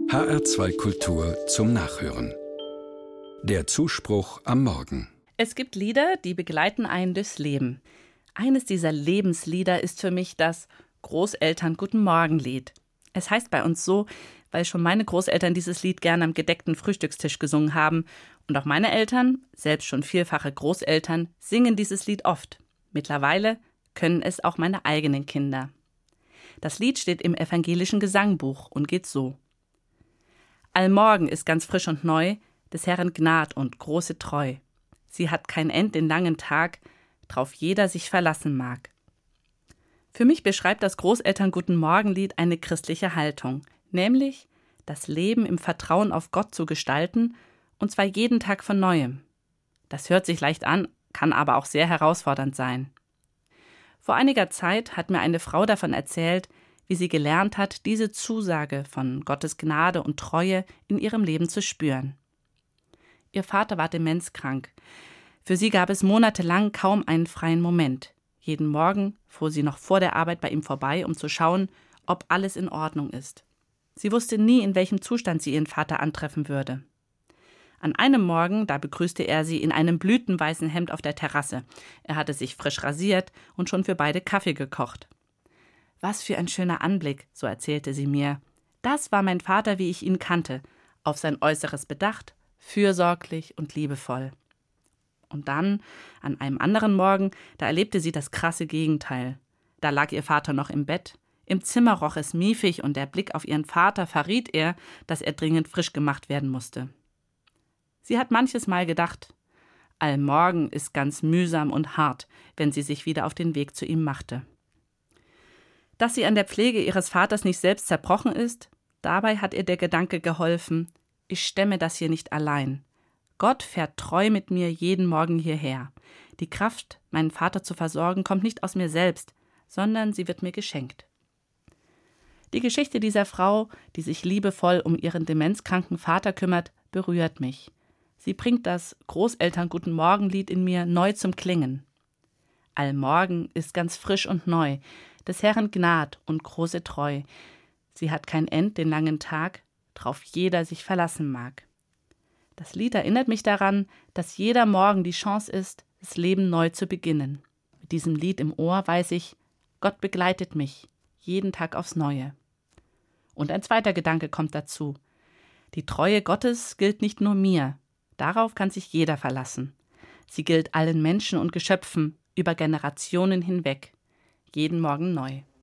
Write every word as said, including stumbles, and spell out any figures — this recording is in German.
H R zwei Kultur zum Nachhören. Der Zuspruch am Morgen. Es gibt Lieder, die begleiten einen durchs Leben. Eines dieser Lebenslieder ist für mich das Großeltern-Guten-Morgen-Lied. Es heißt bei uns so, weil schon meine Großeltern dieses Lied gerne am gedeckten Frühstückstisch gesungen haben. Und auch meine Eltern, selbst schon vielfache Großeltern, singen dieses Lied oft. Mittlerweile können es auch meine eigenen Kinder. Das Lied steht im evangelischen Gesangbuch und geht so: Allmorgen ist ganz frisch und neu des Herren Gnad und große Treu. Sie hat kein End den langen Tag, drauf jeder sich verlassen mag. Für mich beschreibt das Großeltern-Guten-Morgen-Lied eine christliche Haltung, nämlich das Leben im Vertrauen auf Gott zu gestalten, und zwar jeden Tag von Neuem. Das hört sich leicht an, kann aber auch sehr herausfordernd sein. Vor einiger Zeit hat mir eine Frau davon erzählt, wie sie gelernt hat, diese Zusage von Gottes Gnade und Treue in ihrem Leben zu spüren. Ihr Vater war demenzkrank. Für sie gab es monatelang kaum einen freien Moment. Jeden Morgen fuhr sie noch vor der Arbeit bei ihm vorbei, um zu schauen, ob alles in Ordnung ist. Sie wusste nie, in welchem Zustand sie ihren Vater antreffen würde. An einem Morgen, da begrüßte er sie in einem blütenweißen Hemd auf der Terrasse. Er hatte sich frisch rasiert und schon für beide Kaffee gekocht. Was für ein schöner Anblick, so erzählte sie mir. Das war mein Vater, wie ich ihn kannte, auf sein Äußeres bedacht, fürsorglich und liebevoll. Und dann, an einem anderen Morgen, da erlebte sie das krasse Gegenteil. Da lag ihr Vater noch im Bett. Im Zimmer roch es miefig und der Blick auf ihren Vater verriet ihr, dass er dringend frisch gemacht werden musste. Sie hat manches Mal gedacht, allmorgen ist ganz mühsam und hart, wenn sie sich wieder auf den Weg zu ihm machte. Dass sie an der Pflege ihres Vaters nicht selbst zerbrochen ist, dabei hat ihr der Gedanke geholfen, ich stemme das hier nicht allein. Gott fährt treu mit mir jeden Morgen hierher. Die Kraft, meinen Vater zu versorgen, kommt nicht aus mir selbst, sondern sie wird mir geschenkt. Die Geschichte dieser Frau, die sich liebevoll um ihren demenzkranken Vater kümmert, berührt mich. Sie bringt das Großeltern-Guten-Morgen-Lied in mir neu zum Klingen. Allmorgen ist ganz frisch und neu, des Herren Gnad und große Treu. Sie hat kein End den langen Tag, drauf jeder sich verlassen mag. Das Lied erinnert mich daran, dass jeder Morgen die Chance ist, das Leben neu zu beginnen. Mit diesem Lied im Ohr weiß ich, Gott begleitet mich, jeden Tag aufs Neue. Und ein zweiter Gedanke kommt dazu. Die Treue Gottes gilt nicht nur mir, darauf kann sich jeder verlassen. Sie gilt allen Menschen und Geschöpfen, über Generationen hinweg, jeden Morgen neu.